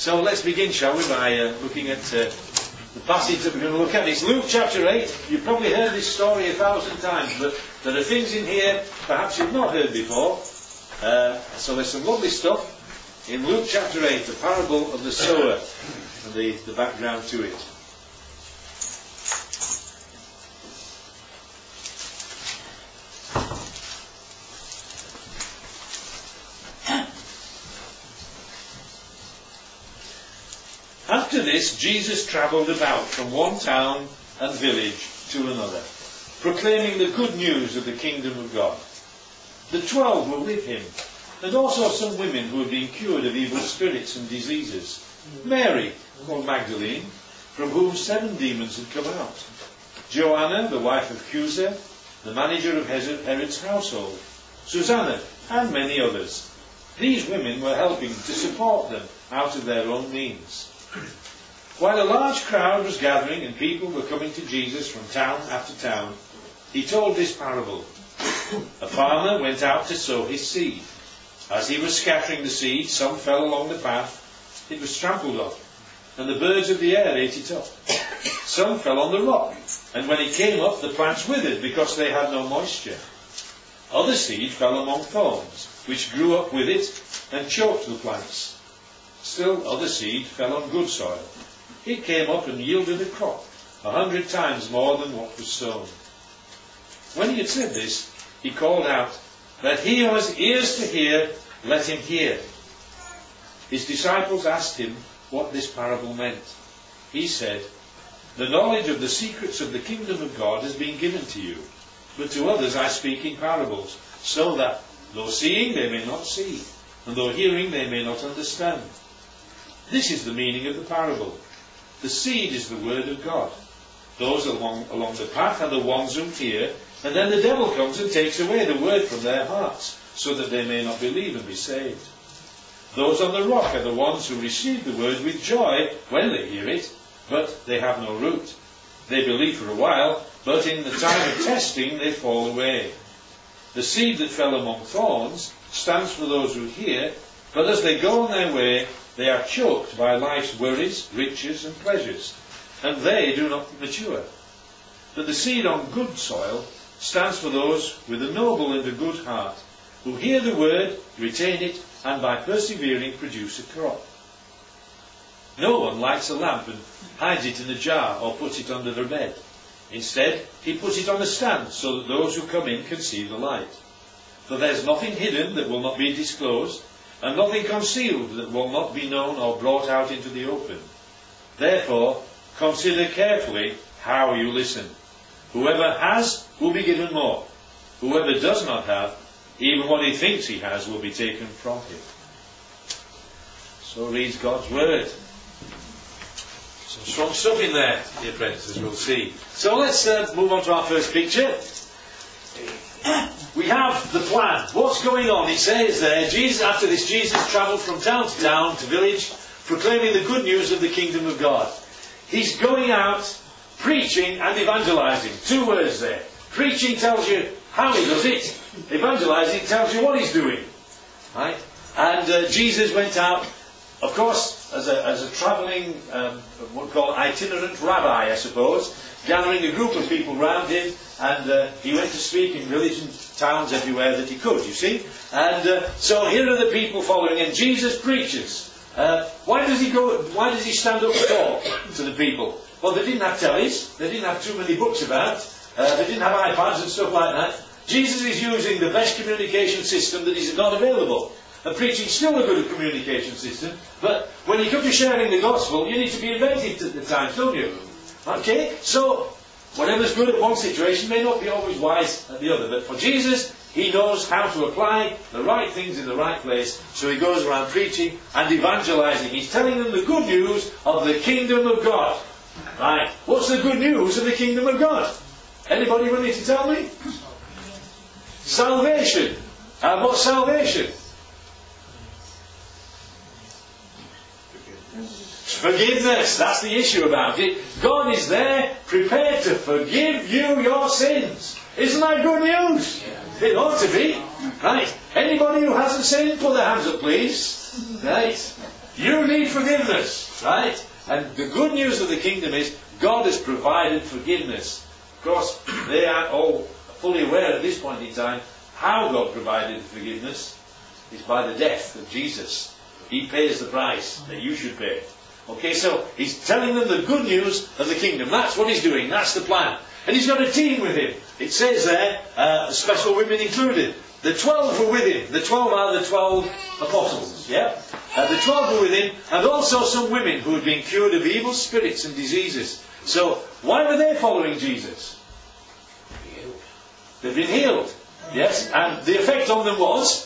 So let's begin, shall we, by looking at the passage that we're going to look at. It's Luke chapter 8. You've probably heard this story 1,000 times, but there are things in here perhaps you've not heard before. So there's some lovely stuff in Luke chapter 8, the parable of the sower, and the background to it. After this, Jesus travelled about from one town and village to another, proclaiming the good news of the kingdom of God. The 12 were with him, and also some women who had been cured of evil spirits and diseases. Mary, called Magdalene, from whom 7 demons had come out. Joanna, the wife of Chuza, the manager of Herod's household. Susanna, and many others. These women were helping to support them out of their own means. While a large crowd was gathering and people were coming to Jesus from town after town, he told this parable. A farmer went out to sow his seed. As he was scattering the seed, some fell along the path. It was trampled on, and the birds of the air ate it up. Some fell on the rock, and when it came up, the plants withered because they had no moisture. Other seed fell among thorns, which grew up with it and choked the plants. Still other seed fell on good soil. It came up and yielded a crop, 100 times more than what was sown. When he had said this, he called out, "Let he who has ears to hear, let him hear." His disciples asked him what this parable meant. He said, "The knowledge of the secrets of the kingdom of God has been given to you, but to others I speak in parables, so that, though seeing they may not see, and though hearing they may not understand. This is the meaning of the parable. The seed is the word of God. Those along the path are the ones who hear, and then the devil comes and takes away the word from their hearts, so that they may not believe and be saved. Those on the rock are the ones who receive the word with joy when they hear it, but they have no root. They believe for a while, but in the time of testing they fall away. The seed that fell among thorns stands for those who hear, but as they go on their way, they are choked by life's worries, riches and pleasures, and they do not mature. But the seed on good soil stands for those with a noble and a good heart, who hear the word, retain it, and by persevering produce a crop. No one lights a lamp and hides it in a jar or puts it under the bed. Instead, he puts it on a stand so that those who come in can see the light. For there is nothing hidden that will not be disclosed, and nothing concealed that will not be known or brought out into the open. Therefore, consider carefully how you listen. Whoever has will be given more. Whoever does not have, even what he thinks he has will be taken from him. So reads God's word. Some strong stuff in there, dear friends, as we'll see. So let's move on to our first picture. We have the plan. What's going on? It says there, after this, Jesus travelled from town to village, proclaiming the good news of the kingdom of God. He's going out, preaching and evangelizing. 2 words there. Preaching tells you how he does it. Evangelizing tells you what he's doing. Right? And Jesus went out, of course, as a travelling, what we call itinerant rabbi, I suppose, gathering a group of people round him, and he went to speak in villages and towns everywhere that he could, you see. And so here are the people following, and Jesus preaches. Why does he stand up and talk to the people? Well, they didn't have tellies, they didn't have too many books about, they didn't have iPads and stuff like that. Jesus is using the best communication system that is not available. And preaching's still a good communication system, but when you come to sharing the gospel, you need to be inventive at the time, don't you? Okay? So, whatever's good at one situation may not be always wise at the other. But for Jesus, he knows how to apply the right things in the right place. So he goes around preaching and evangelizing. He's telling them the good news of the kingdom of God. Right? What's the good news of the kingdom of God? Anybody willing to tell me? Salvation. And what's salvation? Forgiveness, that's the issue about it. God is there, prepared to forgive you your sins. Isn't that good news? It ought to be. Right. Anybody who hasn't sinned, put their hands up, please. Right. You need forgiveness, right? And the good news of the kingdom is God has provided forgiveness. Of course, they aren't all fully aware at this point in time how God provided forgiveness. Is by the death of Jesus. He pays the price that you should pay. Okay, so he's telling them the good news of the kingdom. That's what he's doing. That's the plan. And he's got a team with him. It says there, special women included. The 12 were with him. The 12 are the 12 apostles. Yeah? The 12 were with him, and also some women who had been cured of evil spirits and diseases. So, why were they following Jesus? They've been healed. Yes? And the effect on them was?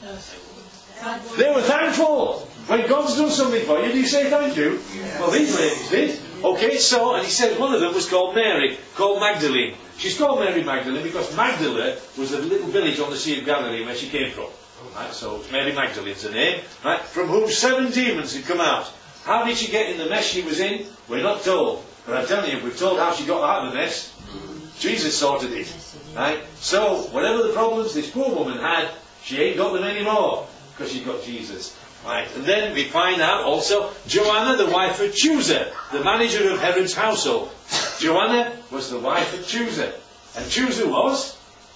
They were thankful. When God's done something for you, do you say thank you? Yeah. Well, these ladies did. Okay, so, and he said one of them was called Mary, called Magdalene. She's called Mary Magdalene because Magdala was a little village on the Sea of Galilee where she came from. Right, so Mary Magdalene's her name. Right, from whom 7 demons had come out. How did she get in the mess she was in? We're not told. But I'm telling you, we're told how she got out of the mess. Jesus sorted it. Right? So, whatever the problems this poor woman had, she ain't got them anymore. Because she's got Jesus. Right? And then we find out also Joanna, the wife of Chusa, the manager of Herod's household. Joanna was the wife of Chusa. And Chusa was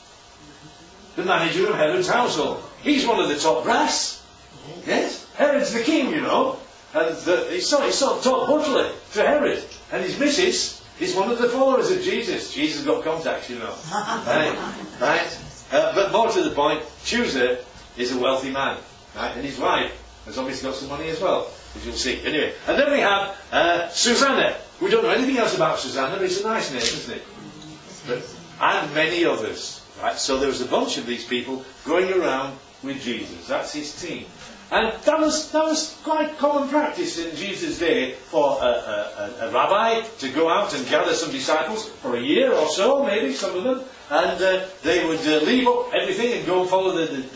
the manager of Herod's household. He's one of the top brass. Yes? Herod's the king, you know. And he's sort of top butler to Herod. And his missus is one of the followers of Jesus. Jesus got contacts, you know. Right? But more to the point, Chusa is a wealthy man. Right? And his wife has obviously got some money as well, as you'll see. Anyway, and then we have Susanna. We don't know anything else about Susanna, but it's a nice name, isn't it? And many others. Right? So there was a bunch of these people going around with Jesus. That's his team. And that was quite common practice in Jesus' day for a rabbi to go out and gather some disciples for a year or so, maybe some of them, and they would leave up everything and go and follow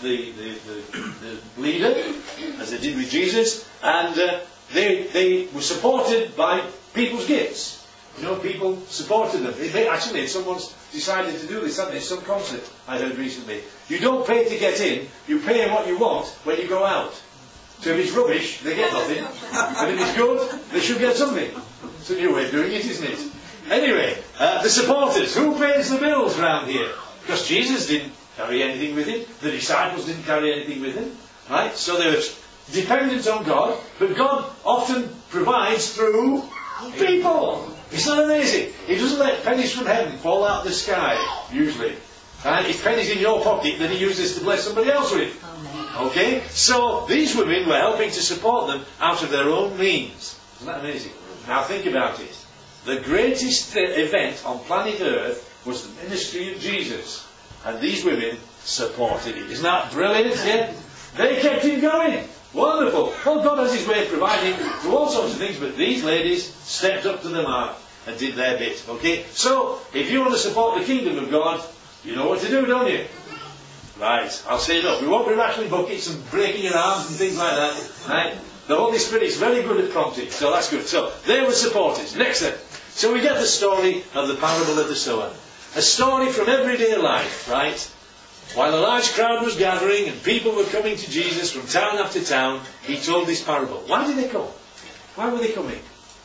the leader, as they did with Jesus, and they were supported by people's gifts. You know, people supported them. Actually, someone's decided to do this, haven't they? Some concert I heard recently. You don't pay to get in, you pay what you want when you go out. So if it's rubbish, they get nothing. And if it's good, they should get something. It's a new way of doing it, isn't it? Anyway, the supporters. Who pays the bills around here? Because Jesus didn't carry anything with him. The disciples didn't carry anything with him. Right? So they were dependent on God. But God often provides through people. Isn't that amazing? He doesn't let pennies from heaven fall out of the sky, usually. And if pennies in your pocket, then he uses to bless somebody else with. Okay? So, these women were helping to support them out of their own means. Isn't that amazing? Now think about it. The greatest event on planet Earth was the ministry of Jesus. And these women supported it. Isn't that brilliant? Yeah? They kept him going. Wonderful. Well, God has his way of providing through all sorts of things, but these ladies stepped up to the mark and did their bit. Okay? So, if you want to support the kingdom of God, you know what to do, don't you? Right, I'll say it up. We won't be rattling buckets and breaking your arms and things like that. Right? The Holy Spirit's very good at prompting, so that's good. So, they were supporters. Next then. So we get the story of the parable of the sower. A story from everyday life, right? While a large crowd was gathering and people were coming to Jesus from town after town, he told this parable. Why did they come? Why were they coming?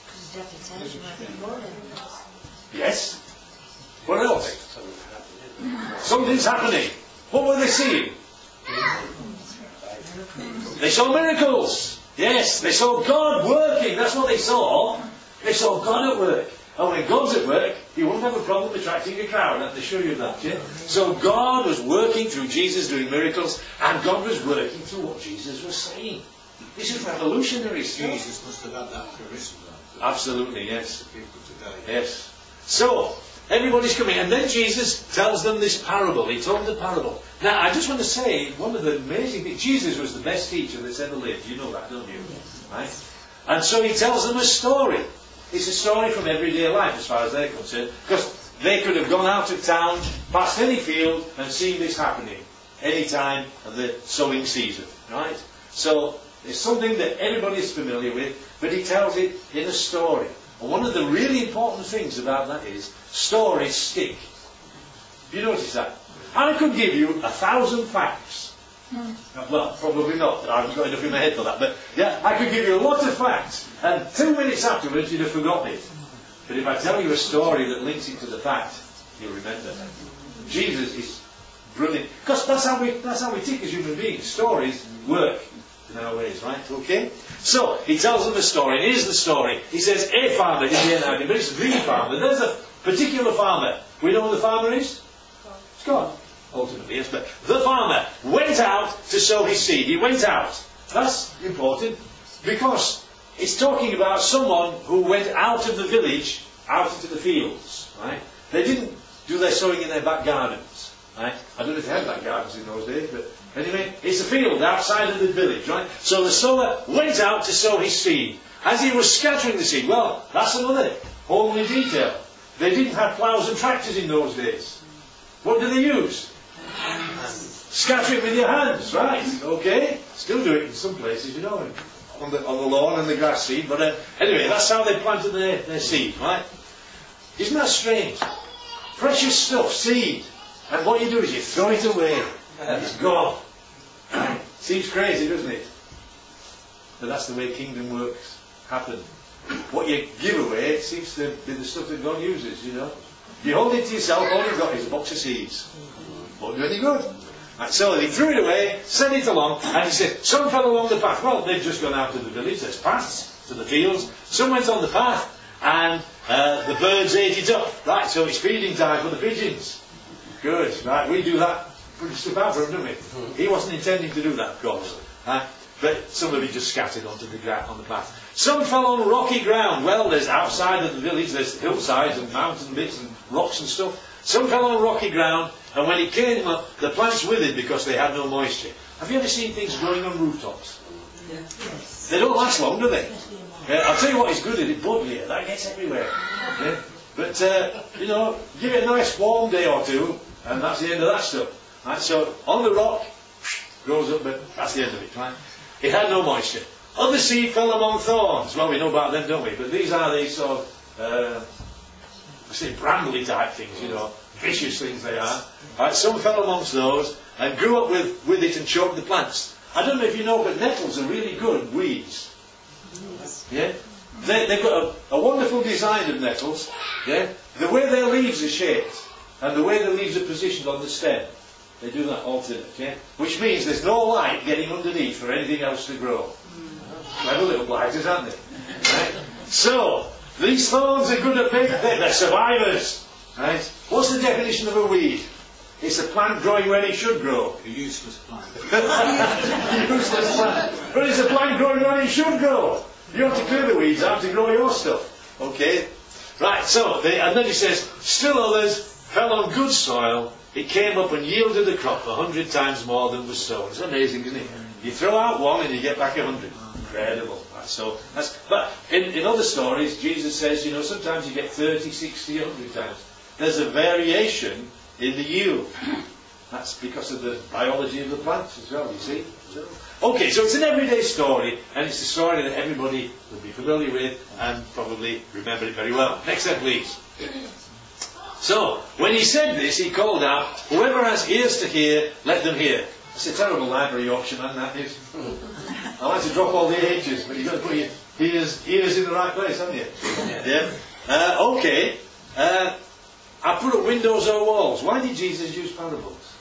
Yes? What else? Something's happening. What were they seeing? They saw miracles. Yes, they saw God working. That's what they saw. They saw God at work. And when God's at work, He won't have a problem attracting a crowd. I have to show you that, yeah? So God was working through Jesus doing miracles, and God was working through what Jesus was saying. This is revolutionary. Jesus must have had that charisma. Absolutely, yes. To people today. Yes. So, everybody's coming, and then Jesus tells them this parable. He told the parable. Now, I just want to say, one of the amazing things, Jesus was the best teacher that's ever lived. You know that, don't you? Right? And so He tells them a story. It's a story from everyday life as far as they're concerned. Because they could have gone out of town, past any field, and seen this happening any time of the sowing season. Right? So, it's something that everybody is familiar with, but He tells it in a story. And one of the really important things about that is, stories stick. Have you noticed that? I could give you 1,000 facts. Well, probably not. I haven't got enough in my head for that. But yeah, I could give you a lot of facts, and 2 minutes afterwards you'd have forgotten it. But if I tell you a story that links it to the fact, you'll remember. Jesus is brilliant. Because that's how we think as human beings. Stories work in our ways, right? Okay? So, he tells them a story, and here's the story. He says, a farmer, in the NIV, but it's the farmer. There's a particular farmer. We know who the farmer is? It's God. Ultimately, yes, but the farmer went out to sow his seed. He went out. That's important, because it's talking about someone who went out of the village, out into the fields, right? They didn't do their sowing in their back gardens, right? I don't know if they had back gardens in those days, but anyway, it's a field outside of the village, right? So the sower went out to sow his seed. As he was scattering the seed, well, that's another homely detail. They didn't have ploughs and tractors in those days. What did they use? Scatter it with your hands, right? Okay. Still do it in some places, you know, on the lawn and the grass seed. But anyway, that's how they planted their seed, right? Isn't that strange? Precious stuff, seed. And what you do is you throw it away. And it's gone. Seems crazy, doesn't it? But that's the way kingdom works happen. What you give away seems to be the stuff that God uses, you know. You hold it to yourself, all you've got is a box of seeds. Won't do any good. And so he threw it away, sent it along, and he said, some fell along the path. Well, they've just gone out to the village, there's paths to the fields. Some went on the path, and the birds ate it up. Right, so it's feeding time for the pigeons. Good, right, we do that, put stuff out for him, don't we? He wasn't intending to do that, of course. But some of it just scattered onto the ground, on the path. Some fell on rocky ground. Well, there's outside of the village, there's hillsides and mountain bits and rocks and stuff. Some fell on rocky ground, and when it came up, the plants withered because they had no moisture. Have you ever seen things growing on rooftops? Yes. They don't last long, do they? I'll tell you what is good at it, buddleia. That gets everywhere. Yeah? But, you know, give it a nice warm day or two, and that's the end of that stuff. Right? So, on the rock, grows up, but that's the end of it. Right? It had no moisture. Other seed fell among thorns. Well, we know about them, don't we? But these are these sort of, I say brambly type things, you know, vicious things they are. Right, some fell amongst those and grew up with it and choked the plants. I don't know if you know, but nettles are really good weeds. Yeah? They've got a wonderful design of nettles. Yeah? The way their leaves are shaped and the way the leaves are positioned on the stem, they do that alternate, yeah? Which means there's no light getting underneath for anything else to grow. Clever little blighters, aren't they? Right? So, these thorns are good at big, they're survivors. Right? What's the definition of a weed? It's a plant growing where it should grow. A useless plant. Useless plant. But it's a plant growing where it should grow. You have to clear the weeds out to grow your stuff. Okay? Right, so, and then he says, still others fell on good soil. It came up and yielded a crop 100 times more than was sown. It's amazing, isn't it? You throw out one and you get back 100. Incredible. Right, so but in other stories, Jesus says, you know, sometimes you get 30, 60, 100 times. There's a variation in the yield. That's because of the biology of the plants as well, you see. Okay, so it's an everyday story, and it's a story that everybody will be familiar with and probably remember it very well. Next step, please. So, when he said this, he called out, whoever has ears to hear, let them hear. That's a terrible library option, isn't that? I like to drop all the H's, but you've got to put your ears in the right place, haven't you? Yeah. Okay. I put up windows or walls. Why did Jesus use parables?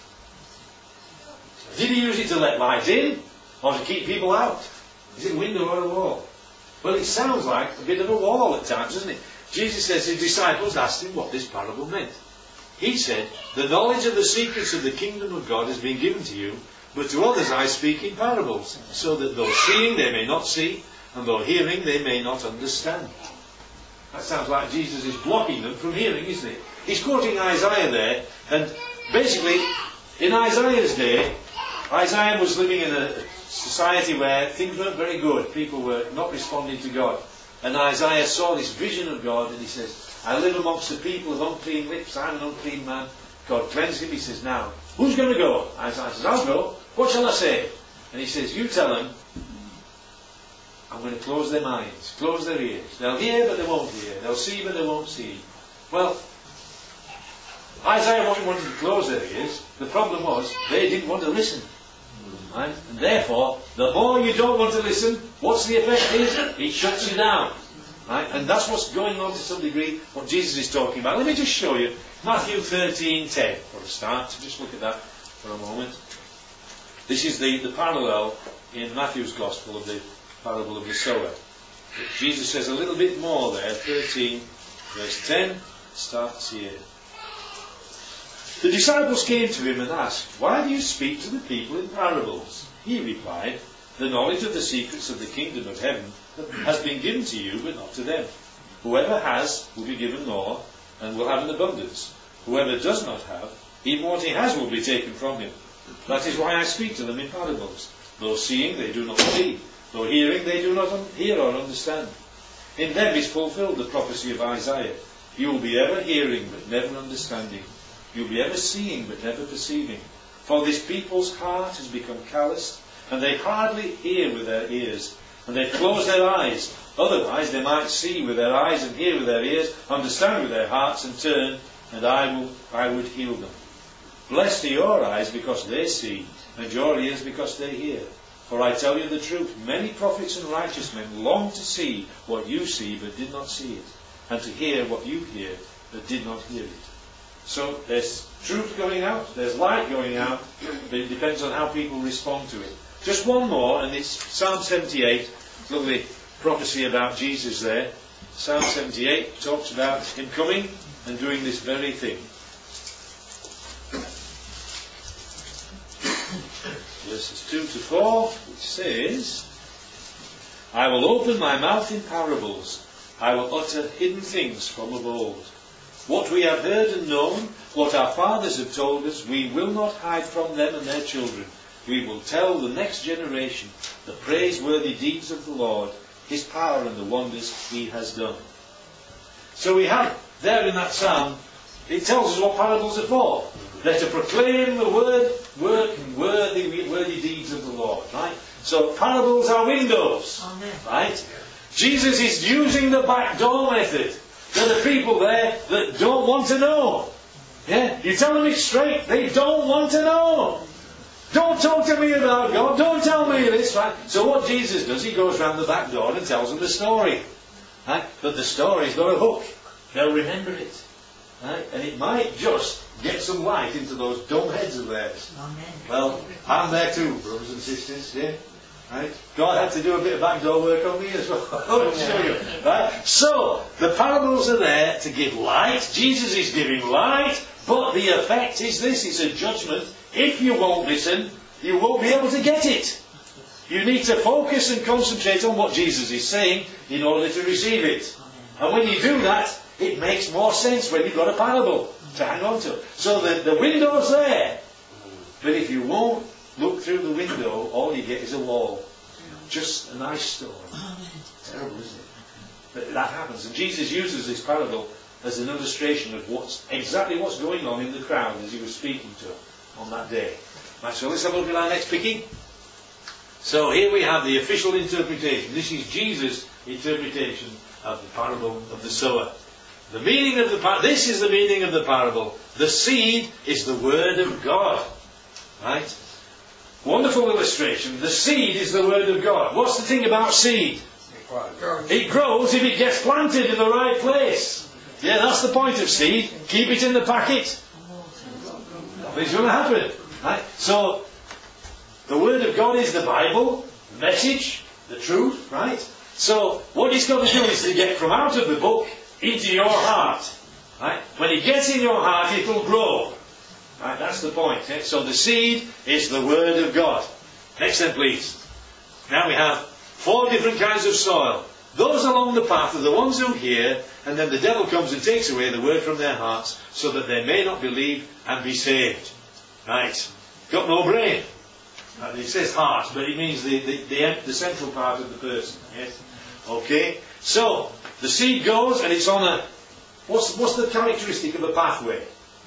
Did he use it to let light in, or to keep people out? Is it a window or a wall? Well, it sounds like a bit of a wall at times, doesn't it? Jesus says his disciples asked him what this parable meant. He said, the knowledge of the secrets of the kingdom of God has been given to you, but to others I speak in parables, so that though seeing they may not see, and though hearing they may not understand. That sounds like Jesus is blocking them from hearing, isn't it? He's quoting Isaiah there, and basically, in Isaiah's day, Isaiah was living in a society where things weren't very good. People were not responding to God. And Isaiah saw this vision of God, and he says, I live amongst the people of unclean lips, I'm an unclean man. God cleansed him. He says, now, who's going to go? Isaiah says, I'll go. What shall I say? And he says, you tell them, I'm going to close their minds, close their ears. They'll hear, but they won't hear. They'll see, but they won't see. Well, Isaiah wasn't wanting to close their ears. The problem was, they didn't want to listen. Right? And therefore, the more you don't want to listen, what's the effect is? It shuts you down. Right? And that's what's going on to some degree, what Jesus is talking about. Let me just show you Matthew 13:10 for a start. Just look at that for a moment. This is the parallel in Matthew's Gospel of the parable of the sower. Jesus says a little bit more there, 13 verse 10, starts here. The disciples came to him and asked, "Why do you speak to the people in parables?" He replied, "The knowledge of the secrets of the kingdom of heaven has been given to you, but not to them. Whoever has will be given more, and will have an abundance. Whoever does not have, even what he has will be taken from him. That is why I speak to them in parables. Though seeing, they do not see. Though hearing, they do not hear or understand. In them is fulfilled the prophecy of Isaiah. You will be ever hearing, but never understanding. You will be ever seeing, but never perceiving. For this people's heart has become calloused, and they hardly hear with their ears, and they close their eyes. Otherwise they might see with their eyes and hear with their ears, understand with their hearts and turn, and I would heal them. Blessed are your eyes because they see, and your ears because they hear. For I tell you the truth, many prophets and righteous men longed to see what you see, but did not see it, and to hear what you hear, but did not hear it." So there's truth going out, there's light going out, but it depends on how people respond to it. Just one more, and it's Psalm 78, lovely prophecy about Jesus there. Psalm 78 talks about him coming and doing this very thing. Verses 2 to 4, which says, "I will open my mouth in parables. I will utter hidden things from of old. What we have heard and known, what our fathers have told us, we will not hide from them and their children. We will tell the next generation the praiseworthy deeds of the Lord, his power and the wonders he has done." So we have there in that psalm, it tells us what parables are for. They're to proclaim the work and worthy deeds of the Lord, right? So parables are windows, right? Jesus is using the back door method. There are people there that don't want to know. Yeah? You tell them it straight, they don't want to know. Don't talk to me about God, don't tell me this, right? So what Jesus does, he goes round the back door and tells them the story. Right? But the story's got a hook. They'll remember it. Right? And it might just get some light into those dumb heads of theirs. Amen. Well, I'm there too, brothers and sisters. Yeah? Right? God had to do a bit of backdoor work on me as well. I'll show you. Right? So, the parables are there to give light. Jesus is giving light. But the effect is this, it's a judgment. If you won't listen, you won't be able to get it. You need to focus and concentrate on what Jesus is saying in order to receive it. And when you do that, it makes more sense when you've got a parable to hang on to. So the window's there. But if you won't look through the window, all you get is a wall. Just a nice story. Terrible, isn't it? But that happens. And Jesus uses this parable as an illustration of exactly what's going on in the crowd as he was speaking to them on that day. Right, so let's have a look at our next picking. So here we have the official interpretation. This is Jesus' interpretation of the parable of the sower. The meaning of this is the meaning of the parable. The seed is the word of God. Right? Wonderful illustration. The seed is the word of God. What's the thing about seed? It grows if it gets planted in the right place. Yeah, that's the point of seed. Keep it in the packet. Nothing's going to happen. Right? So, the word of God is the Bible, the message, the truth, right? So, what it's got to do is to get from out of the book into your heart. Right? When it gets in your heart, it will grow. Right? That's the point. Okay? So, the seed is the word of God. Next then, please. Now we have 4 different kinds of soil. Those along the path are the ones who hear, and then the devil comes and takes away the word from their hearts, so that they may not believe and be saved. Right? Got no brain. It says heart, but it means the central part of the person. Yes? Okay? So, the seed goes, and it's on a... What's the characteristic of a pathway?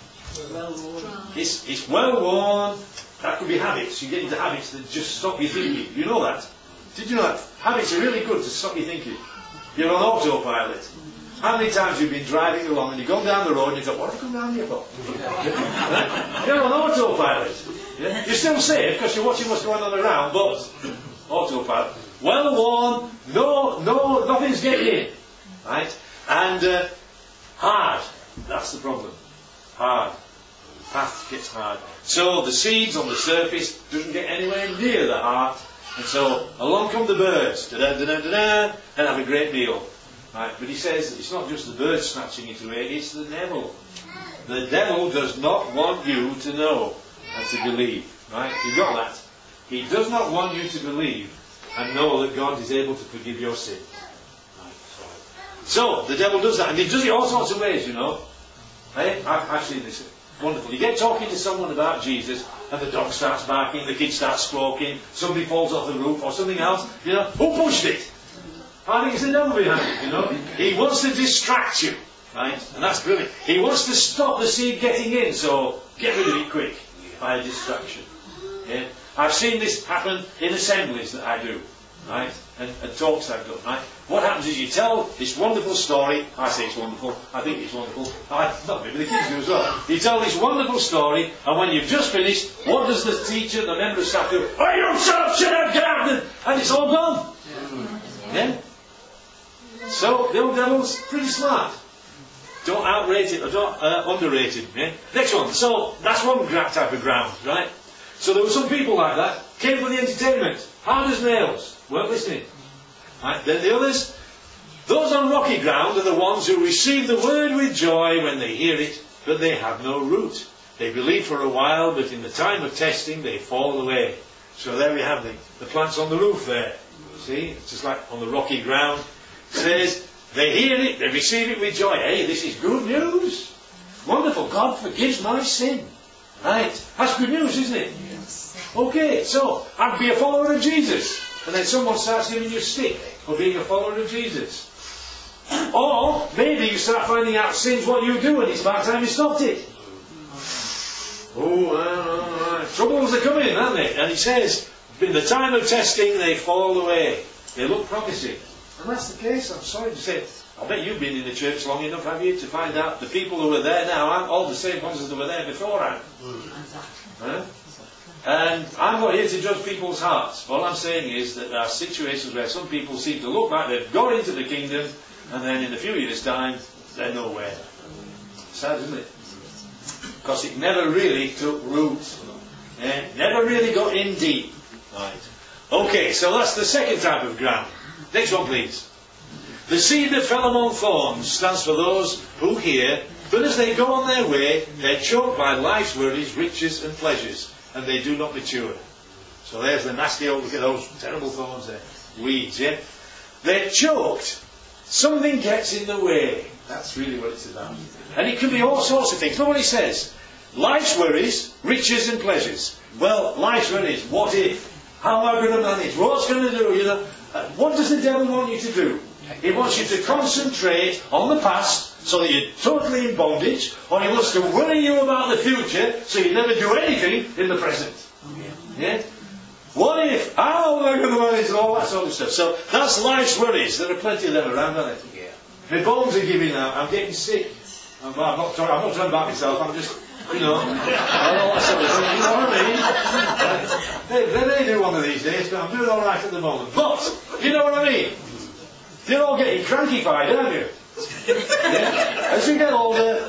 It's well worn. That could be habits. You get into habits that just stop you thinking. You know that? Did you know that? Habits are really good to stop you thinking. You're on autopilot. How many times you've been driving along and you've gone down the road and you thought, what have I come down here for? You're on autopilot. Yeah? You're still safe because you're watching what's going on around, but autopilot. Well worn, nothing's getting in. Right? And hard. That's the problem. Hard. Path gets hard. So the seeds on the surface doesn't get anywhere near the heart. And so along come the birds, and have a great meal. Right? But he says it's not just the birds snatching it away, it's the devil. The devil does not want you to know and to believe. Right? You got that? He does not want you to believe and know that God is able to forgive your sin. Right? So the devil does that, and he does it all sorts of ways, you know. Hey, I've seen this. Wonderful. You get talking to someone about Jesus, and the dog starts barking, the kid starts squawking, somebody falls off the roof, or something else. You know, who pushed it? I think it's the devil behind it, you know. He wants to distract you, right? And that's brilliant. He wants to stop the seed getting in, so get rid of it quick by a distraction. Yeah? I've seen this happen in assemblies that I do, right? And talks I've done, right? What happens is you tell this wonderful story. I say it's wonderful. I think it's wonderful. Not maybe the kids do as well. You tell this wonderful story, and when you've just finished, what does the teacher, the member of staff do? Oh, you shut up, get out! And it's all gone. Yeah? So the old devil's pretty smart. Don't outrate it or don't underrate it. Yeah? Next one. So that's one type of ground, right? So there were some people like that. Came for the entertainment. Hard as nails. Weren't listening. Right? Then the others. Those on rocky ground are the ones who receive the word with joy when they hear it, but they have no root. They believe for a while, but in the time of testing they fall away. So there we have the plants on the roof there. See? It's just like on the rocky ground. It says, they hear it, they receive it with joy. Hey, this is good news. Wonderful. God forgives my sin. Right? That's good news, isn't it? Yes. Okay, so I'd be a follower of Jesus. And then someone starts giving you a stick for being a follower of Jesus. Or maybe you start finding out sin's what you do and it's about time you stopped it. Troubles are coming, aren't they? And he says, in the time of testing they fall away. They look promising. And that's the case, I'm sorry to say. I bet you've been in the church long enough, have you, to find out the people who are there now aren't all the same ones as they were there beforehand. Huh? And I'm not here to judge people's hearts. All I'm saying is that there are situations where some people seem to look like they've got into the kingdom, and then in a few years' time, they're nowhere. Sad, isn't it? Because it never really took root. Never really got in deep. Right. Okay, so that's the second type of ground. Next one, please. The seed that fell among thorns stands for those who hear, but as they go on their way, they're choked by life's worries, riches and pleasures, and they do not mature. So there's the nasty old, look at those terrible thorns there. Weeds, yeah? They're choked. Something gets in the way. That's really what it's about. And it can be all sorts of things. Look what he says. Life's worries, riches and pleasures. Well, life's worries, what if? How am I going to manage? What's going to do? You know, what does the devil want you to do? He wants you to concentrate on the past so that you're totally in bondage, or he wants to worry you about the future so you never do anything in the present. Yeah? What if? How am I going to manage all that sort of stuff? So that's life's worries. There are plenty of them around, aren't there? Yeah. My bones are giving out. I'm getting sick. I'm not talking about myself. I'm just, you know, all that sort of thing. You know what I mean? They may do one of these days, but I'm doing all right at the moment. But you know what I mean? You're all getting cranky-fied, aren't you? Yeah? As you get older,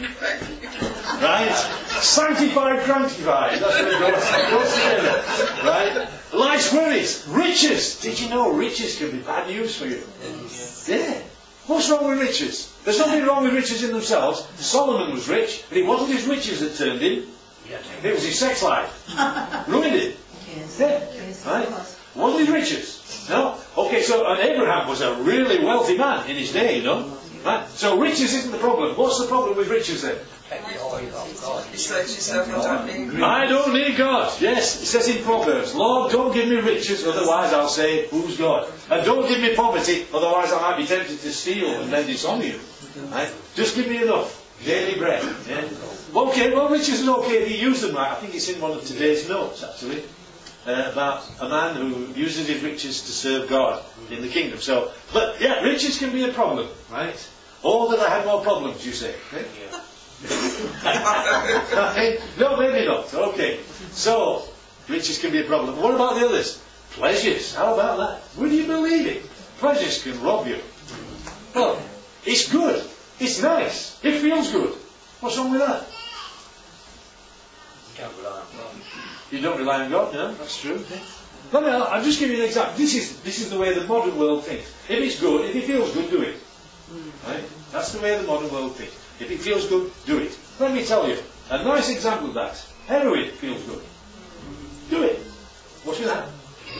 right? Sanctified, cranky-fied. That's what it goes together. Right? Life's worries. Riches. Did you know riches can be bad news for you? Yeah. What's wrong with riches? There's nothing wrong with riches in themselves. Solomon was rich, but it wasn't his riches that turned him. It was his sex life. Ruined it. Yeah. Right? It wasn't his riches. No? Okay, so and Abraham was a really wealthy man in his day, you know. Right? So riches isn't the problem. What's the problem with riches then? I don't need God. Yes, it says in Proverbs, Lord, don't give me riches, otherwise I'll say, who's God? And don't give me poverty, otherwise I might be tempted to steal and then dishonour you. Right? Just give me enough. Daily bread. Yeah? Okay, well, riches are okay if you use them right. I think it's in one of today's notes, actually. About a man who uses his riches to serve God in the kingdom. So, but yeah, riches can be a problem, right? Oh, that I had more problems, you say. Eh? No, maybe not. Okay. So, riches can be a problem. What about the others? Pleasures. How about that? Would you believe it? Pleasures can rob you. Well, it's good. It's nice. It feels good. What's wrong with that? You can't rely on God. You don't rely on God, no? That's true. I'll just give you an example. This is the way the modern world thinks. If it's good, if it feels good, do it. Right? That's the way the modern world thinks. If it feels good, do it. Let me tell you, a nice example of that. Heroin feels good. Do it. What's with that?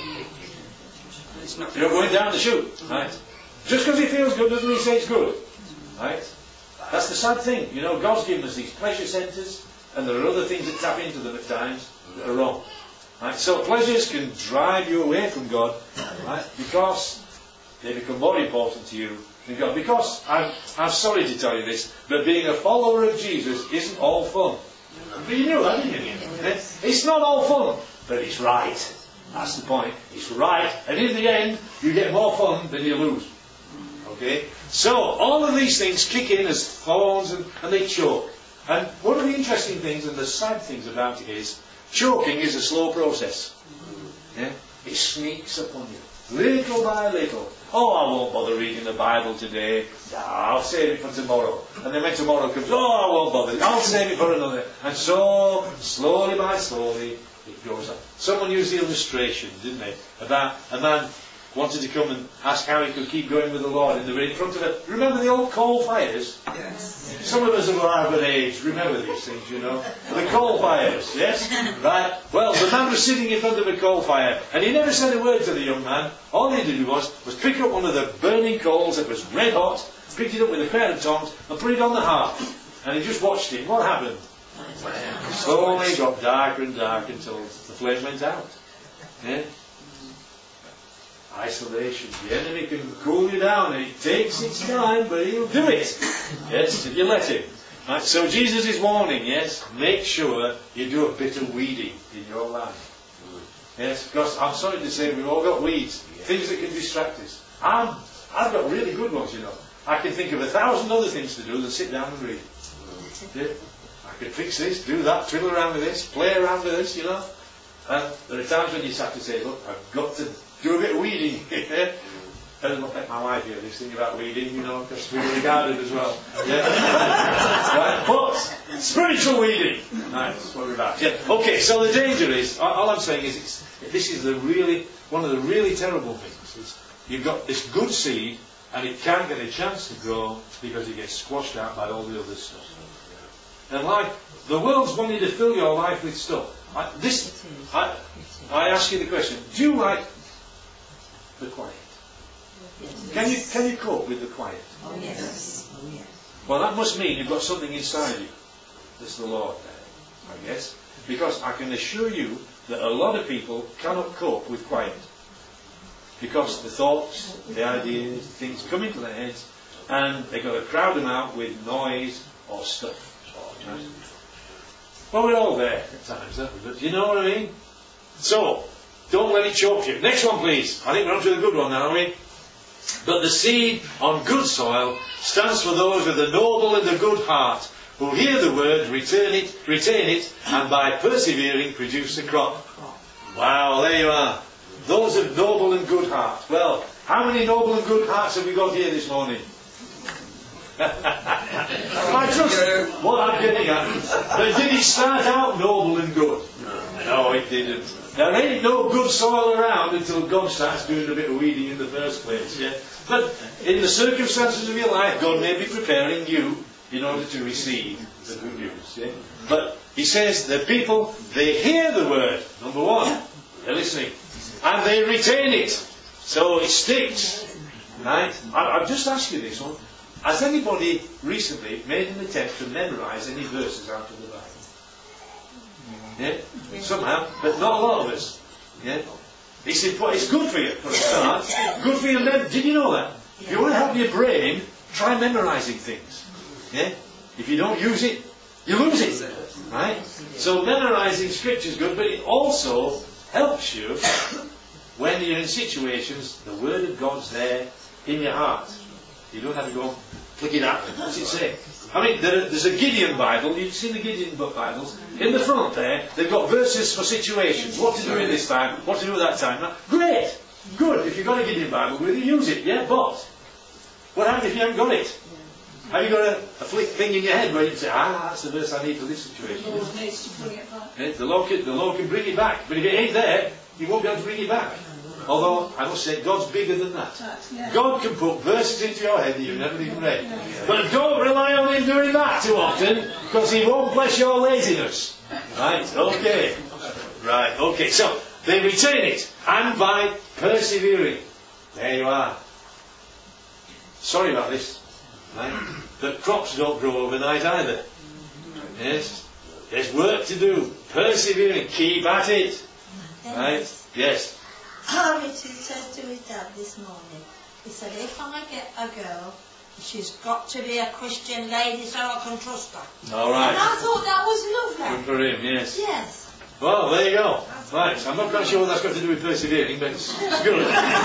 You're going down the chute. Right? Just because it feels good doesn't mean say it's good. Right? That's the sad thing. You know, God's given us these pleasure centres, and there are other things that tap into them at times that are wrong. Right? So pleasures can drive you away from God, right? Because they become more important to you than God. Because I'm sorry to tell you this, but being a follower of Jesus isn't all fun. But you knew that, didn't you? It's not all fun, but it's right. That's the point. It's right, and in the end, you get more fun than you lose. Okay? So all of these things kick in as thorns, and they choke. And one of the interesting things and the sad things about it is, choking is a slow process. Yeah? It sneaks upon you, little by little. Oh, I won't bother reading the Bible today. I'll save it for tomorrow. And then when tomorrow comes, oh, I won't bother. I'll save it for another. And so, slowly by slowly, it goes up. Someone used the illustration, didn't they, about a man wanted to come and ask how he could keep going with the Lord, and they were in front of it. Remember the old coal fires? Yes. Some of us of our age remember these things, you know. The coal fires, yes? Right? Well, the man was sitting in front of a coal fire, and he never said a word to the young man. All he did was pick up one of the burning coals that was red hot, picked it up with a pair of tongs, and put it on the hearth. And he just watched him. What happened? Slowly it got darker and darker until the flame went out. Yeah? Isolation. The enemy can cool you down, and it takes its time, but he'll do it. Yes, if you let him. Right, so Jesus is warning, yes, make sure you do a bit of weeding in your life. Yes, because I'm sorry to say we've all got weeds, things that can distract us. I've got really good ones, you know. I can think of 1,000 other things to do than sit down and read. Yeah? I could fix this, do that, twiddle around with this, play around with this, you know. And there are times when you just have to say, look, I've got to do a bit of weeding here. And look at my wife here, this thing about weeding, you know, because we were regarded as well. Yeah. Right? But spiritual weeding. Right, that's what we're about. Yeah. Okay, so the danger is, all I'm saying is, this is one of the really terrible things. Is you've got this good seed, and it can't get a chance to grow because it gets squashed out by all the other stuff. And the world's wanting to fill your life with stuff. I ask you the question, do you like the quiet? Yes. Can you cope with the quiet? Oh yes. Oh yes. Well, that must mean you've got something inside you. That's the Lord there, I guess. Because I can assure you that a lot of people cannot cope with quiet. Because the thoughts, the ideas, things come into their heads, and they've got to crowd them out with noise or stuff. Right? Well, we're all there at times, aren't we? But you know what I mean? So, don't let it choke you. Next one, please. I think we're on to the good one now, aren't we? But the seed on good soil stands for those with a noble and a good heart, who hear the word, retain it, and by persevering produce a crop. Wow, there you are. Those of noble and good heart. Well, how many noble and good hearts have we got here this morning? I trust what I'm getting at. But did it start out noble and good? No, it didn't. There ain't no good soil around until God starts doing a bit of weeding in the first place. Yeah? But in the circumstances of your life, God may be preparing you in order to receive the good news. Yeah? But He says the people, they hear the word. Number one, they're listening. And they retain it. So it sticks. Right? I'll just ask you this one. Has anybody recently made an attempt to memorize any verses out of the Bible? Yeah? Somehow, but not a lot of us. Yeah? It's good for you, for a start. Good for your memory. Did you know that? If you want to help your brain, try memorizing things. Yeah? If you don't use it, you lose it. Right? So memorizing scripture is good, but it also helps you when you're in situations, the Word of God's there in your heart. You don't have to go, Look at that. What's it say? I mean, there's a Gideon Bible. You've seen the Gideon Bibles. In the front there, they've got verses for situations. What to do in this time, what to do at that time. Now, great. Good. If you've got a Gideon Bible, really use it. Yeah, but what happens if you haven't got it? Have you got a flick thing in your head where you say, that's the verse I need for this situation? The Lord needs to bring it back. Yeah, the Lord can bring it back. But if it ain't there, He won't be able to bring it back. Although, I must say, God's bigger than that. Yeah. God can put verses into your head that you've never even read. But don't rely on Him doing that too often, because He won't bless your laziness. Right? Okay. Right, okay. So, they retain it, and by persevering. There you are. Sorry about this. Right? But crops don't grow overnight either. Yes? There's work to do. Persevering. Keep at it. Right? Yes. Richard said to his dad this morning, he said, if I get a girl, she's got to be a Christian lady so I can trust her. All right. And I thought that was lovely. Good for him, yes. Yes. Well, there you go. Right, I'm not quite sure what that's got to do with persevering, but it's good. It's good.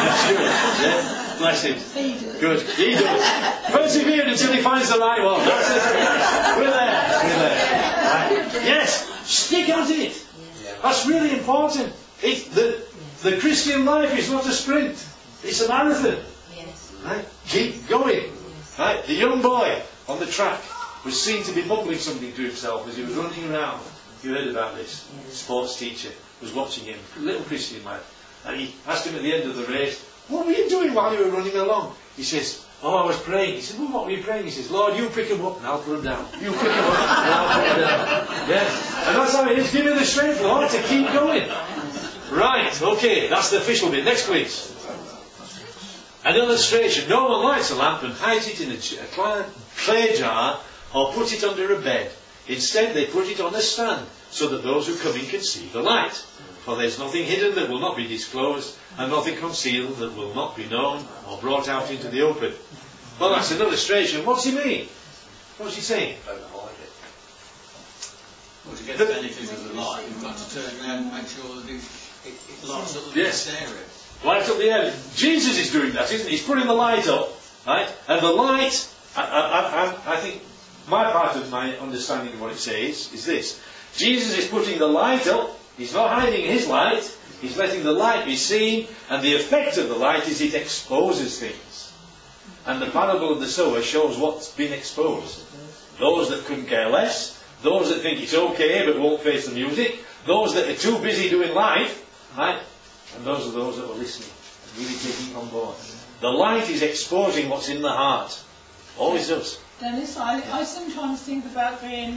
Yeah. Bless him. Good. He does. Persevere until he finds the right one. That's it. We're there. We're there. Right. Yes, stick at it. That's really important. The Christian life is not a sprint. It's a marathon. Yes. Right? Keep going. Right? The young boy on the track was seen to be mumbling something to himself as he was running around. You heard about this. The sports teacher was watching him, little Christian lad, and he asked him at the end of the race, what were you doing while you were running along? He says, I was praying. He said, well, what were you praying? He says, Lord, you pick him up and I'll put him down. You pick him up and I'll put him down. Yeah. And that's how it is. Give me the strength, Lord, to keep going. Right, okay, that's the official bit. Next, please. An illustration. No one lights a lamp and hides it in a clay jar or puts it under a bed. Instead, they put it on a stand so that those who come in can see the light. For there is nothing hidden that will not be disclosed, and nothing concealed that will not be known or brought out into the open. Well, that's an illustration. What's he mean? What's he saying? Well, to get the benefit of the light, you've got to turn around and make sure that it lights up the Yes. area. Light up the area. Jesus is doing that, isn't he? He's putting the light up. Right? And the light, I think, my part of my understanding of what it says is this. Jesus is putting the light up. He's not hiding his light. He's letting the light be seen. And the effect of the light is it exposes things. And the parable of the sower shows what's been exposed. Those that couldn't care less. Those that think it's okay but won't face the music. Those that are too busy doing life. Right? And those are those that were listening. Really taking it on board. The light is exposing what's in the heart. Always does. Dennis, I sometimes think about being,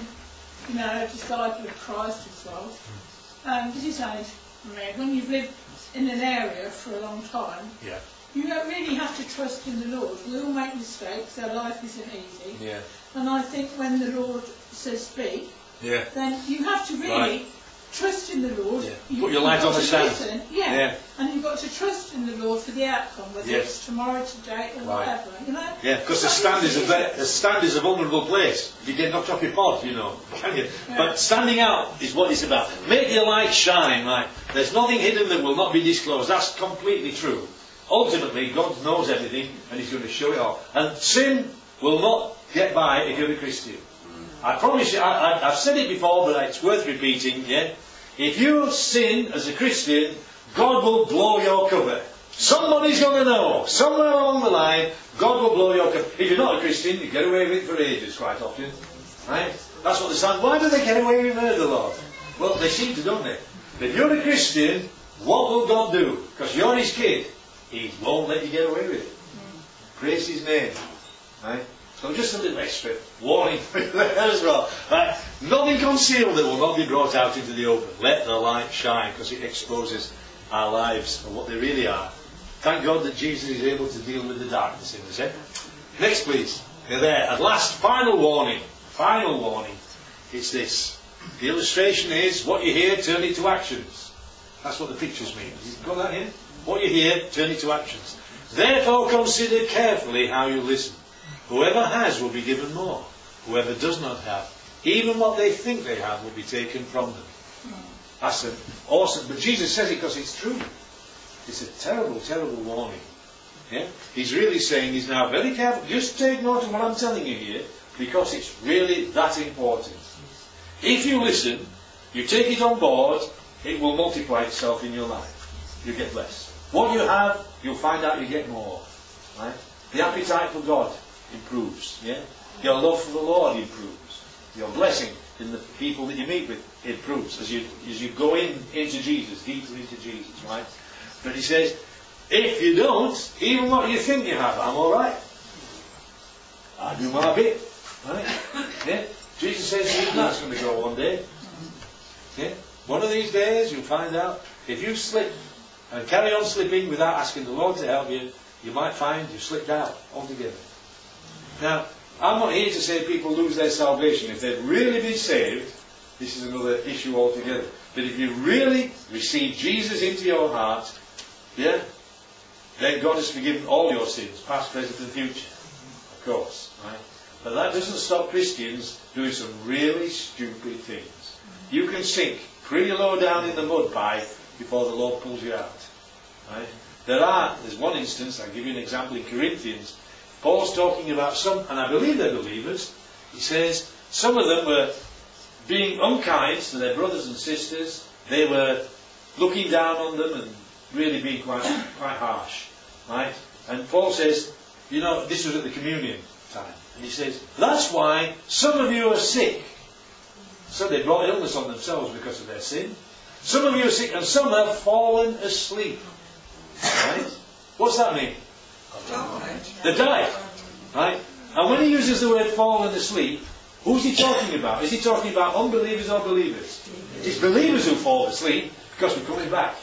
a disciple of Christ as well. As you say, when you've lived in an area for a long time, you don't really have to trust in the Lord. We all make mistakes, our life isn't easy. Yeah. And I think when the Lord says speak, then you have to really trust in the Lord. Yeah. Put your light on the stand. Listen, and you've got to trust in the Lord for the outcome, whether it's tomorrow, today, or whatever. Yeah, because the stand is a vulnerable place. You get knocked off your pod, can you? Yeah. But standing out is what it's about. Make your light shine. Right? There's nothing hidden that will not be disclosed. That's completely true. Ultimately, God knows everything, and He's going to show it off. And sin will not get by if you're a Christian. I promise you, I've said it before, but it's worth repeating, If you sin as a Christian, God will blow your cover. Somebody's going to know. Somewhere along the line, God will blow your cover. If you're not a Christian, you get away with it for ages quite often. Right? That's what they say. Why do they get away with murder, Lord? Well, they seem to, don't they? But if you're a Christian, what will God do? Because you're His kid. He won't let you get away with it. Praise His name. Right? So just a little extra warning for you there as well. Right? Nothing concealed that will not be brought out into the open. Let the light shine, because it exposes our lives for what they really are. Thank God that Jesus is able to deal with the darkness in us. Next, please. You're there. At last, final warning. Final warning. It's this. The illustration is, what you hear, turn it to actions. That's what the pictures mean. You've got that here? What you hear, turn it to actions. Therefore, consider carefully how you listen. Whoever has will be given more. Whoever does not have, even what they think they have will be taken from them. That's an awesome. But Jesus says it because it's true. It's a terrible, terrible warning. Yeah? He's really saying he's now very careful. Just take note of what I'm telling you here, because it's really that important. If you listen, you take it on board, it will multiply itself in your life. You get less. What you have, you'll find out you get more. Right? The appetite for God improves. Yeah? Your love for the Lord improves. Your blessing in the people that you meet with improves as you go into Jesus, deeper into Jesus. Right? But he says, if you don't, even what you think you have, I'm alright. I do my bit. Right? Yeah? Jesus says even that's going to go one day. Yeah? One of these days you'll find out, if you slip and carry on slipping without asking the Lord to help you, you might find you've slipped out altogether. Now, I'm not here to say people lose their salvation. If they've really been saved, this is another issue altogether. But if you really receive Jesus into your heart, yeah, then God has forgiven all your sins, past, present and future. Of course. Right? But that doesn't stop Christians doing some really stupid things. You can sink pretty low down in the mud pie before the Lord pulls you out. Right? There's one instance, I'll give you an example in Corinthians. Paul's talking about some, and I believe they're believers. He says some of them were being unkind to their brothers and sisters. They were looking down on them and really being quite harsh. Right? And Paul says, you know, this was at the communion time. And he says, that's why some of you are sick. So they brought illness on themselves because of their sin. Some of you are sick and some have fallen asleep. Right? What's that mean? They died. Right? And when he uses the word fallen asleep, who's he talking about? Is he talking about unbelievers or believers? It's believers who fall asleep because we're coming back.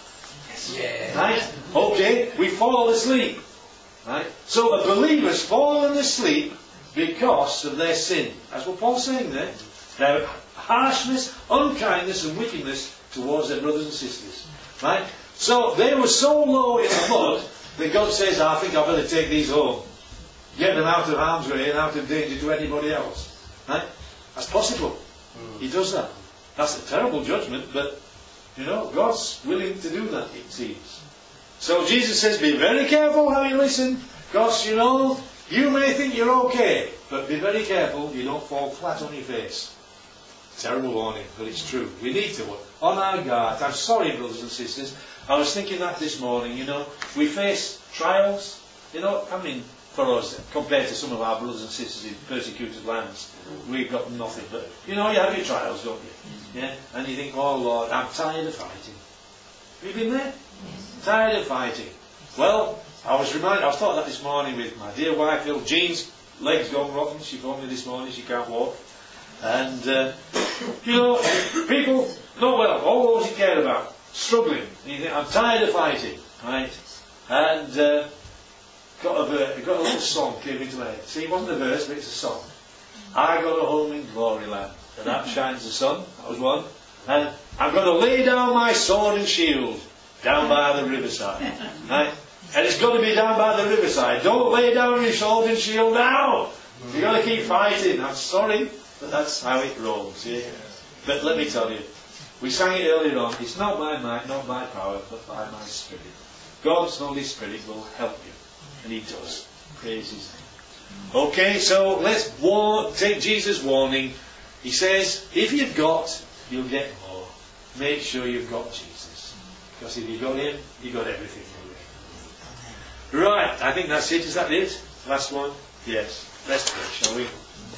Right? Okay, we fall asleep. Right? So a believer's fallen asleep because of their sin. That's what Paul's saying there. Their harshness, unkindness and wickedness towards their brothers and sisters. Right? So they were so low in the mud that God says, I think I better take these home. Get them out of harm's way and out of danger to anybody else. Right? That's possible. He does that. That's a terrible judgment, but you know, God's willing to do that, it seems. So Jesus says, be very careful how you listen, because you know, you may think you're okay, but be very careful you don't fall flat on your face. Terrible warning, but it's true. We need to work on our guard. I'm sorry, brothers and sisters. I was thinking that this morning, you know, we face trials, you know, I mean, for us, compared to some of our brothers and sisters in persecuted lands, we've got nothing. But, you know, you have your trials, don't you? Yeah? And you think, oh Lord, I'm tired of fighting. Have you been there? Yes. Tired of fighting. Well, I was thought that this morning with my dear wife, Jean's legs gone rotten. She phoned me this morning, she can't walk. And, you know, people, not well, all those you care about, struggling. And you think, I'm tired of fighting, right? And got a little song came into my head. See, it wasn't a verse, but it's a song. I got a home in glory land, and out shines the sun. That was one. And I'm going to lay down my sword and shield down by the riverside. Right? And it's got to be down by the riverside. Don't lay down your sword and shield now. You've got to keep fighting. I'm sorry, but that's how it rolls. Yeah? But let me tell you, we sang it earlier on. It's not by might, not by power, but by my Spirit. God's Holy Spirit will help you. And He does. Praise His name. Okay, so let's take Jesus' warning. He says, if you've got, you'll get more. Make sure you've got Jesus. Because if you've got Him, you've got everything. Right, I think that's it. Is that it? Last one? Yes. Let's pray, shall we?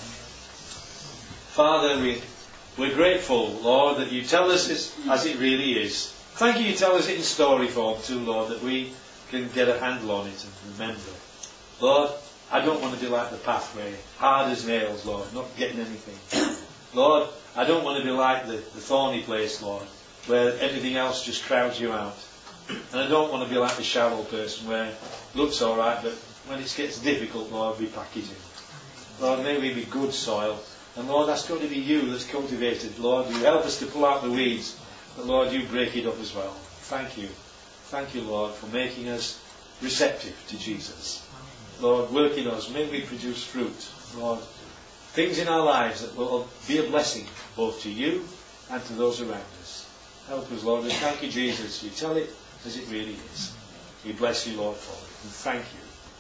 Father, we're grateful, Lord, that you tell us as it really is. Thank you tell us it in story form too, Lord, that we can get a handle on it and remember. Lord, I don't want to be like the pathway, hard as nails, Lord, not getting anything. Lord, I don't want to be like the thorny place, Lord, where everything else just crowds you out. And I don't want to be like the shallow person where it looks alright, but when it gets difficult, Lord, we package it. Lord, may we be good soil. And Lord, that's going to be you that's cultivated. Lord, you help us to pull out the weeds, but Lord, you break it up as well. Thank you. Thank you, Lord, for making us receptive to Jesus. Lord, work in us. May we produce fruit. Lord, things in our lives that will be a blessing both to you and to those around us. Help us, Lord, and thank you, Jesus. You tell it as it really is. We bless you, Lord, for it. And thank you.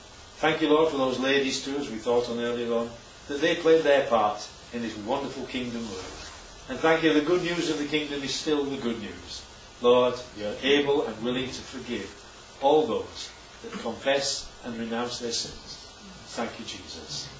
Thank you, Lord, for those ladies too, as we thought on earlier on, that they played their part in this wonderful kingdom work. And thank you, the good news of the kingdom is still the good news. Lord, you are able and willing to forgive all those that confess and renounce their sins. Thank you, Jesus.